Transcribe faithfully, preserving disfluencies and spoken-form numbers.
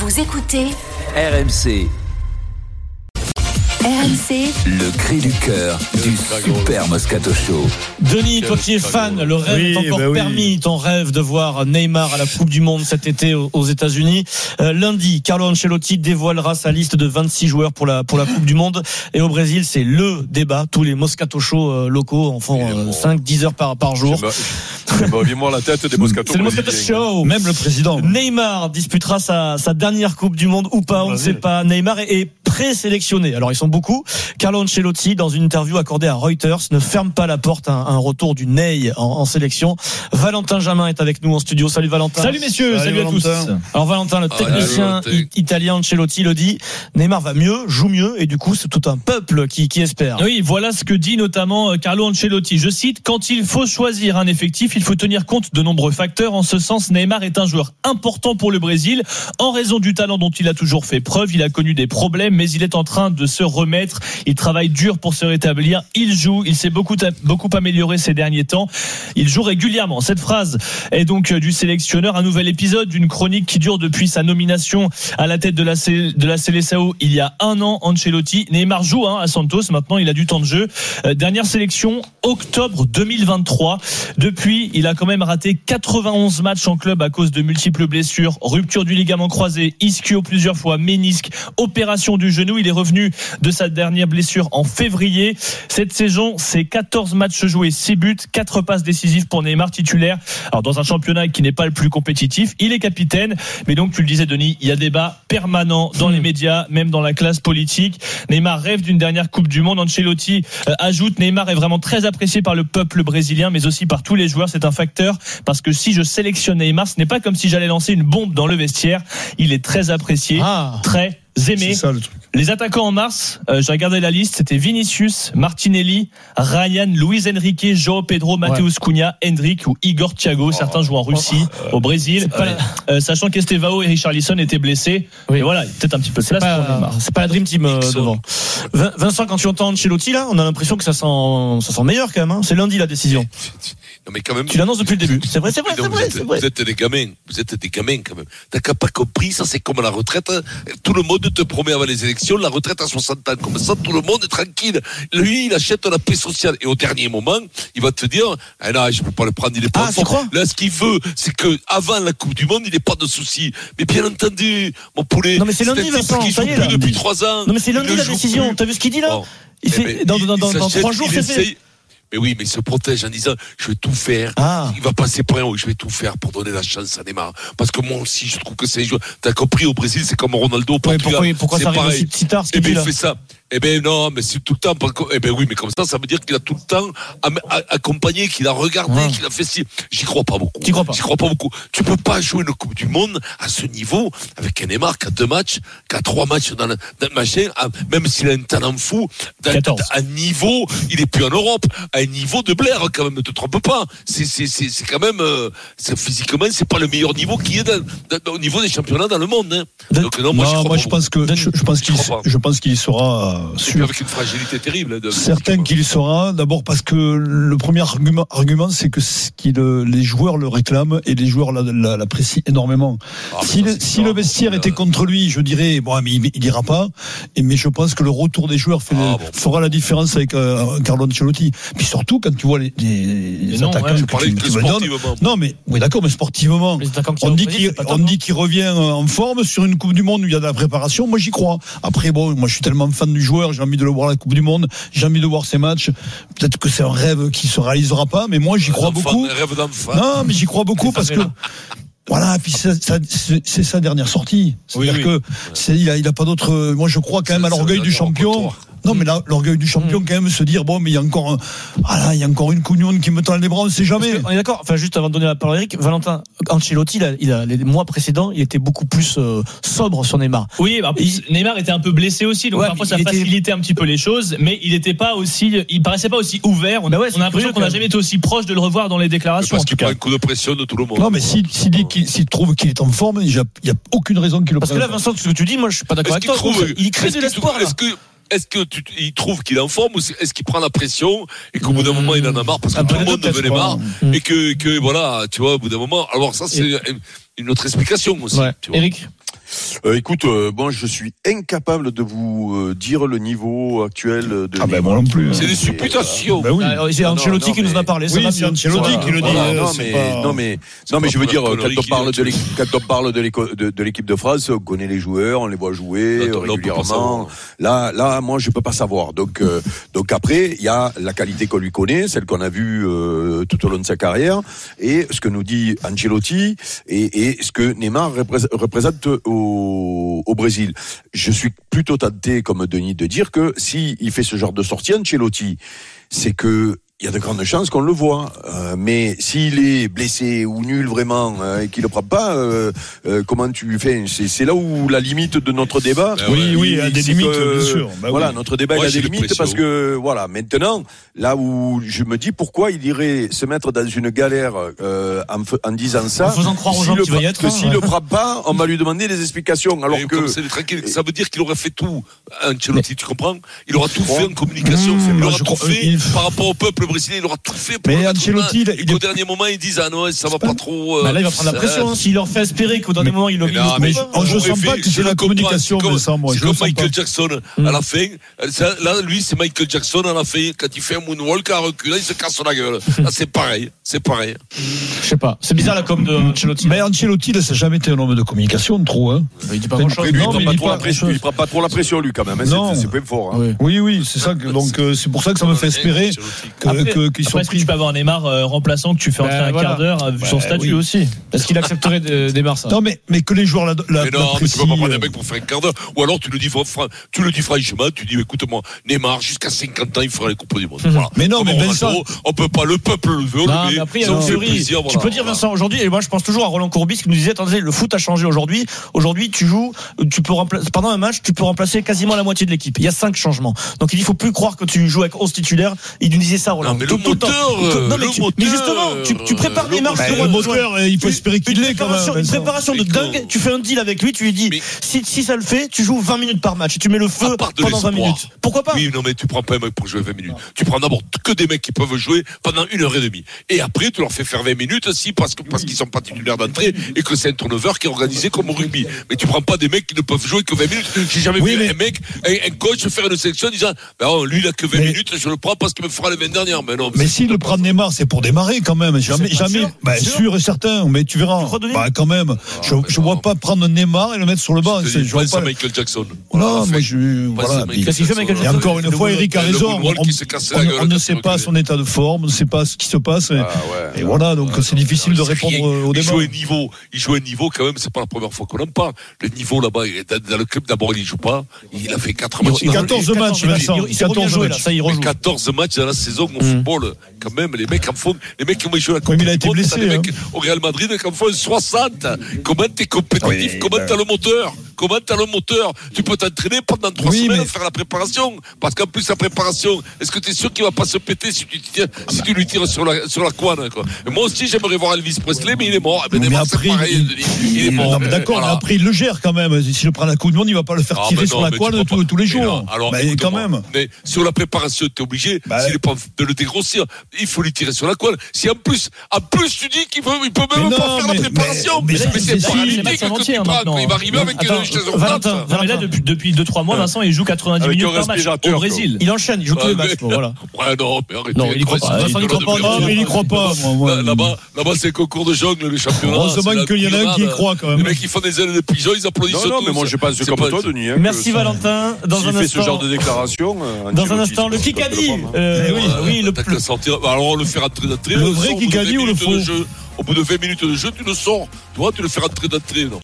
Vous écoutez R M C. R M C, Le cri du cœur du Super Moscato Show. Denis, toi qui es fan, le rêve oui, est encore bah oui. permis. Ton rêve de voir Neymar à la Coupe du Monde cet été aux États-Unis. Euh, lundi, Carlo Ancelotti dévoilera sa liste de vingt-six joueurs pour la pour la Coupe du Monde. Et au Brésil, c'est le débat. Tous les Moscato Show euh, locaux en font euh, cinq dix heures par par jour. Viens-moi la tête des Moscato. C'est le Moscato Show. Même le président. Neymar disputera sa, sa dernière Coupe du Monde ou pas, on ne sait pas. Neymar est, est présélectionné. Alors ils sont beaucoup. Carlo Ancelotti, dans une interview accordée à Reuters, ne ferme pas la porte à un, un retour du Ney en, en sélection. Valentin Jamin est avec nous en studio. Salut Valentin. Salut messieurs, salut, salut à tous. Alors Valentin, le technicien ah, là, italien Ancelotti le dit, Neymar va mieux, joue mieux, et du coup c'est tout un peuple qui, qui espère. Oui, voilà ce que dit notamment Carlo Ancelotti. Je cite, quand il faut choisir un effectif, il faut tenir compte de nombreux facteurs. En ce sens, Neymar est un joueur important pour le Brésil. En raison du talent dont il a toujours fait preuve, il a connu des problèmes, mais il est en train de se remettre. Il travaille dur pour se rétablir. Il joue. Il s'est beaucoup, beaucoup amélioré ces derniers temps. Il joue régulièrement. Cette phrase est donc du sélectionneur. Un nouvel épisode d'une chronique qui dure depuis sa nomination à la tête de la, de la Seleção il y a un an. Ancelotti. Neymar joue hein, à Santos. Maintenant, il a du temps de jeu. Euh, dernière sélection, octobre deux mille vingt-trois. Depuis, il a quand même raté quatre-vingt-onze matchs en club à cause de multiples blessures. Rupture du ligament croisé, ischio plusieurs fois, ménisque, opération du genou. Il est revenu de sa dernière blessure en février. Cette saison, c'est quatorze matchs joués, six buts, quatre passes décisives pour Neymar titulaire. Alors dans un championnat qui n'est pas le plus compétitif, il est capitaine. Mais donc tu le disais Denis, il y a débat permanent dans les médias, même dans la classe politique. Neymar rêve d'une dernière Coupe du Monde. Ancelotti euh, ajoute, Neymar est vraiment très apprécié par le peuple brésilien, mais aussi par tous les joueurs. C'est un facteur parce que si je sélectionne Neymar, ce n'est pas comme si j'allais lancer une bombe dans le vestiaire. Il est très apprécié, Ah. très aimé. C'est ça le truc. Les attaquants en mars, euh, j'ai regardé la liste, c'était Vinicius, Martinelli, Ryan, Luis Enrique, João Pedro, Mateus Cunha, Hendrick ou Igor Thiago. Certains jouent en Russie, au Brésil, euh, sachant qu'Estevao et Richarlison étaient blessés. Oui. Et voilà, peut-être un petit peu de C'est place pas, pour Neymar. c'est pas la Dream Team euh, devant. Vin- Vincent, quand tu entends Ancelotti là, on a l'impression que ça sent, ça sent meilleur quand même. Hein. C'est lundi la décision. Non, mais quand même. Tu l'annonces depuis le début. C'est vrai, c'est vrai, Non, c'est vous vrai, êtes, c'est vrai. vous êtes des gamins. Vous êtes des gamins quand même. T'as pas compris, ça c'est comme la retraite. Tout le monde te promet avant les élections la retraite à soixante ans. Comme ça, tout le monde est tranquille. Lui, il achète la paix sociale. Et au dernier moment, il va te dire, ah non, je peux pas le prendre, il est pas Ah, en tu forme. crois Là, ce qu'il veut, c'est que avant la Coupe du Monde, il n'ait pas de soucis. Mais bien entendu, mon poulet. Non, mais c'est lundi, un type Vincent, qui ça joue y est, plus là. depuis trois ans. Non mais c'est Il lundi ne la joue décision. plus. T'as vu ce qu'il dit là? Bon. Il Eh fait, ben, dans, il- dans, il dans, dans s'achète, trois jours, il c'est fait. essaye. Mais oui, mais il se protège en disant, je vais tout faire. Ah. Il va passer pour un, je vais tout faire pour donner la chance à Neymar. Parce que moi aussi, je trouve que c'est un joueur. T'as compris, au Brésil, c'est comme Ronaldo au Ouais, Portugal. pourquoi, pourquoi c'est ça arrive pareil. aussi si tard ce Eh qu'il ben, dit il là? fait ça. Eh ben non, mais c'est tout le temps. Eh ben oui, mais comme ça, ça veut dire qu'il a tout le temps am- a- accompagné, qu'il a regardé, Ouais. qu'il a fait ci. J'y crois pas beaucoup. T'y crois pas? J'y crois pas beaucoup. Tu peux pas jouer une Coupe du Monde à ce niveau avec un Neymar qui a deux matchs, qui a trois matchs dans le, dans le machin, à- même s'il a un talent fou, dans, quatorze. à un niveau, il est plus en Europe, à un niveau de Blair quand même. Ne te trompe pas. C'est c'est c'est c'est quand même, euh, c'est, physiquement, c'est pas le meilleur niveau qui est dans, dans- au niveau des championnats dans le monde. Hein. Donc non, moi, j'y Non, crois moi pas je pense que je, je pense qu'il crois pas. je pense qu'il y sera euh, Et puis sûr. avec une fragilité terrible. hein, de- Certain qu'il y sera. D'abord parce que le premier argument, argument c'est que ce qu'il, les joueurs le réclament et les joueurs la- la- l'apprécient énormément. Ah, mais si ça, le, c'est si clair. le vestiaire Euh, était contre lui, je dirais bon, mais il, il ira pas. Et mais je pense que le retour des joueurs fait, Ah, le- bon. fera la différence avec euh, Carlo Ancelotti. Puis surtout quand tu vois les, les, les non, attaquants ouais, je que parlais tu, que tu me donnes. sportivement. Non, mais oui, d'accord, mais sportivement. Les attaquants qui On sont dit au Brésil, qu'il c'est pas on top, hein. dit qu'il revient en forme sur une Coupe du Monde où il y a de la préparation. Moi, j'y crois. Après, bon, moi, je suis tellement fan du joueur, j'ai envie de le voir à la Coupe du Monde, j'ai envie de voir ses matchs. Peut-être que c'est un rêve qui se réalisera pas, mais moi, j'y crois Enfant, beaucoup. un rêve d'enfant. Non, mais j'y crois beaucoup parce que. Voilà, puis c'est, ça- c'est c'est sa dernière sortie. C'est-à-dire Oui, oui. que c'est, il a, il a pas d'autre. Moi, je crois quand même à C'est- l'orgueil c'est du un champion. comptoir. Non, mais là, l'orgueil du champion, quand même, se dire bon, mais il y a encore, un, voilà, il y a encore une Coupe du Monde qui me tend les bras, on ne sait jamais. Parce que, on est d'accord. Enfin, juste avant de donner la parole à Eric, Valentin Ancelotti, il a, il a les mois précédents, il était beaucoup plus euh, sobre sur Neymar. Oui, bah, Il- Neymar était un peu blessé aussi, donc Ouais, parfois mais ça il était- facilitait un petit peu les choses, mais il était pas aussi, il paraissait pas aussi ouvert. On, Bah ouais, c'est on a l'impression curieux, qu'on n'a quand jamais été aussi proche de le revoir dans les déclarations. Parce En tout qu'il prend cas. un coup de pression de tout le monde. Non, mais s'il s'il dit qu'il s'il trouve qu'il est en forme, il n'y a, il y a aucune raison qu'il le Parce que prenne là, pas. Vincent, ce que tu dis, moi, je suis pas d'accord Est-ce avec qu'il toi. trouve, Il crée est-ce de qu'il l'espoir. trouve- là. Est-ce que est-ce que tu, il trouve qu'il est en forme ou c'est- est-ce qu'il prend la pression et qu'au bout d'un moment il en a marre parce que Un peu tout le les monde deux, devenait peut-être, marre quoi. et que, que voilà, tu vois, au bout d'un moment. Alors ça c'est une autre explication aussi. Ouais. Tu vois. Eric. Euh, écoute, euh, bon, je suis incapable de vous euh, dire le niveau actuel de. Ah ben moi non plus. C'est des supputations. Ben oui. Ah, c'est Ancelotti qui nous en a parlé. Oui, c'est Ancelotti qui le dit. Voilà, euh, non, c'est mais, pas- non mais non mais je veux dire quand on parle de l'équipe, quand on parle de l'équipe de, de l'équipe de France, on connaît les joueurs, on les voit jouer Attends, là, on peut pas régulièrement. savoir. Là, là, moi, je peux pas savoir. Donc, euh, donc après, il y a la qualité qu'on lui connaît, celle qu'on a vue euh, tout au long de sa carrière, et ce que nous dit Ancelotti, et, et ce que Neymar représente, représente au, au Brésil. Je suis plutôt tenté, comme Denis, de dire que si il fait ce genre de sortie, Ancelotti, c'est que il y a de grandes chances qu'on le voit, euh, mais s'il est blessé ou nul vraiment euh, et qu'il le prend pas, euh, euh, comment tu fais c'est, c'est là où la limite de notre débat. Ben Oui, ouais, oui, il y a des c'est limites, que, bien sûr. Bah voilà, oui. notre débat Moi, il a j'ai des des limites pressions. parce que voilà, maintenant, là où je me dis pourquoi il irait se mettre dans une galère euh, en, f- en disant ça, En faisant croire aux s'il gens le qu'il va y prend- être, que hein. s'il le prend pas, on va lui demander des explications. Alors Mais que comme c'est tranquille, ça veut dire qu'il aurait fait tout. Ancelotti, tu comprends? Il aura tout fait en communication. Mmh, il moi, aura je tout crois- fait il- par rapport au peuple brésilien. Il aura tout fait pour Mais le mettre Ancelotti, en main. il Et est- qu'au dernier moment, ils disent ah non, ça va pas trop. euh, Bah là, il va prendre la pression. hein. S'il leur fait espérer qu'au dernier moment, il le Mais non, mais il je- le- Oh, je on sens fait- pas que je c'est le la comprends, communication, c'est comme- Vincent, moi, c'est je le comme sens Michael pas. Jackson à la fin. Ça, là, lui, c'est Michael Jackson à la fin. Quand il fait un moonwalk à reculer, il se casse la gueule. Là, c'est pareil. C'est pareil. Je sais pas. C'est bizarre la com de Ancelotti. Mais Ancelotti, là, ça n'a jamais été un homme de communication, trop. Hein. Il dit pas grand chose. Après, lui, Non, il prend mais pas il dit trop pas la pression. grand-chose. Il prend pas trop la pression, lui, quand même. hein. Non. C'est, c'est pas fort. hein. Oui. Oui, oui, c'est ça. Que, donc, euh, c'est pour ça que ça me fait espérer que, Après, que- qu'ils après, soient est-ce que pris. tu peux avoir un Neymar euh, remplaçant que tu fais entrer Ben, un voilà. quart d'heure, vu son Ben, statut oui. aussi? Est-ce qu'il accepterait de démarrer ça? Non, mais, mais que les joueurs la, la, Mais non, mais tu l'apprécient, peux pas prendre euh, un mec pour faire un quart d'heure. Ou alors tu le dis, fran- tu le dis franchement, tu dis, écoute-moi, Neymar, jusqu'à cinquante ans, il fera les Coupes du Monde. Voilà. Mais non, Comme mais Ronaldo, Vincent- on peut pas, le peuple le veut, Non, mais mais après, il y a ça une nous fait théorie. plaisir, Tu voilà. peux dire, Voilà. Vincent, aujourd'hui, et moi je pense toujours à Roland Courbis qui nous disait, attendez, le foot a changé aujourd'hui. Aujourd'hui, tu joues, tu peux remplacer, pendant un match, tu peux remplacer quasiment la moitié de l'équipe. Il y a cinq changements. Donc il dit, faut plus croire que tu joues avec onze titulaires. Il nous disait ça, Roland. Non, mais Tout- le tout temps. moteur, Que- non, mais, le tu- moteur, mais justement, tu, tu prépares le Neymar moteur. sur le moteur, euh, il faut espérer qu'il une l'ait quand même. préparation, une Vincent. préparation de Mais dingue. comment Tu fais un deal avec lui, tu lui dis, Mais- si, si ça le fait, tu joues vingt minutes par match et tu mets le feu À part de pendant vingt l'espoir. minutes. Pourquoi pas? Oui, non, mais tu prends pas un mec pour jouer vingt minutes. Tu prends d'abord que des mecs qui peuvent jouer pendant une heure et demie. Et après, tu leur fais faire vingt minutes aussi parce que, parce qu'ils sont pas titulaires d'entrée et que c'est un turnover qui est organisé comme au rugby. Mais tu prends pas des mecs qui ne peuvent jouer que vingt minutes. J'ai jamais Oui, vu mais- un mec, un, un coach faire une sélection en disant, ben, oh, lui, il a que vingt Mais- minutes, je le prends parce qu'il me fera les vingt dernières. Mais non. Mais c'est- s'il le prend Neymar, c'est pour démarrer quand même. Jamais, C'est pas jamais. sûr, Bah, sûr. sûr et certain. Mais tu verras. crois, Denis Bah, quand même. Je, mais je non. vois pas prendre Neymar et le mettre sur le banc. Je te C'est- dis, je vois pense à pas. Michael Jackson. Voilà, Non, la moi fin. je, Pense à voilà. Michael Qu'est-ce qu'il fait, Michael Et Jackson? encore une fois, Eric a le raison. moonwalk On, qui s'est cassé on- la gueule on ne quand sait il pas reculait. son état de forme, on ne sait pas ce qui se passe. Et, Ah, ouais. et voilà, donc c'est difficile de C'est répondre rien. au Il débat. joue un niveau, il joue un niveau quand même, c'est pas la première fois qu'on en parle. Le niveau là-bas, il est dans, dans le club d'abord il joue pas, il a fait quatre matchs. Il- quatorze matchs, Vincent. Il s'est remis à quatorze jouer là, matchs. ça il rejoue. quatorze matchs dans la saison au Mm. football, quand même, les mecs en font, les mecs qui ont joué la Coupe Oui, mais il a du été Monde, blessé, t'as des hein. mecs au Real Madrid qui en font soixante. Comment t'es compétitif, Oui, comment ben- t'as le moteur, comment t'as le moteur, tu peux t'entraîner pendant trois Oui, semaines mais- à faire la préparation, parce qu'en plus la préparation, est-ce que t'es sûr qu'il va pas se péter si tu, tires, si tu lui tires sur la, sur la couenne, quoi. Et moi aussi j'aimerais voir Elvis Presley, mais il est mort. Eh ben, Mais Neymar, c'est après, pareil, il- Denis. il est mort. Non, mais d'accord, Voilà. mais après il le gère quand même. S'il prend la Coupe du Monde, il va pas le faire Ah, tirer mais sur non, la mais couenne tu peux tous, pas- tous les mais jours. non, alors, Mais écoute-moi, quand même. Mais sur la préparation, t'es obligé, Bah, s'il est pas de le dégrossir, il faut lui tirer sur la couenne. Si en plus, en plus tu dis qu'il peut, il peut même Mais pas non, faire mais- la préparation. mais- Mais, mais c'est c'est- paralytique c'est match que entier, tu hein, prends, maintenant. quoi. Il va arriver avec Attends, une chaise Valentin, roulante. Non, mais là, depuis, depuis deux trois mois, Vincent, il joue quatre-vingt-dix Avec minutes un par match respirateur, au quoi. Brésil. Il enchaîne, il joue tous les Ah, matchs. mais- bon, voilà. Ouais, non, mais arrêtez. Non, il y croit pas. Vincent, Vincent, il croit pas. Non, mais il y croit pas. moi, moi. Là- Là-bas, là-bas, c'est concours de jongle, les championnats. Heureusement c'est la qu'il y en a un qui y couillonnade. croit quand Les même. mecs qui font des ailes de pigeon, ils applaudissent Non, non, tous. mais moi je pense C'est comme pas- toi, Denis. hein, Merci que ça- Valentin. Dans S'il un fait ce instant. genre de déclaration. euh, Dans un Ancelotti, instant, le c'est pas- Kikadi. c'est pas le prendre. Euh, oui, oui, le T'as qu'à sortir. Bah, alors on le fait rentrer d'entrée. Le on vrai sort au bout de Kikadi vingt ou le minutes faux de jeu. Au bout de vingt minutes de jeu, tu le sors. Toi, tu le fais rentrer d'entrée. Non.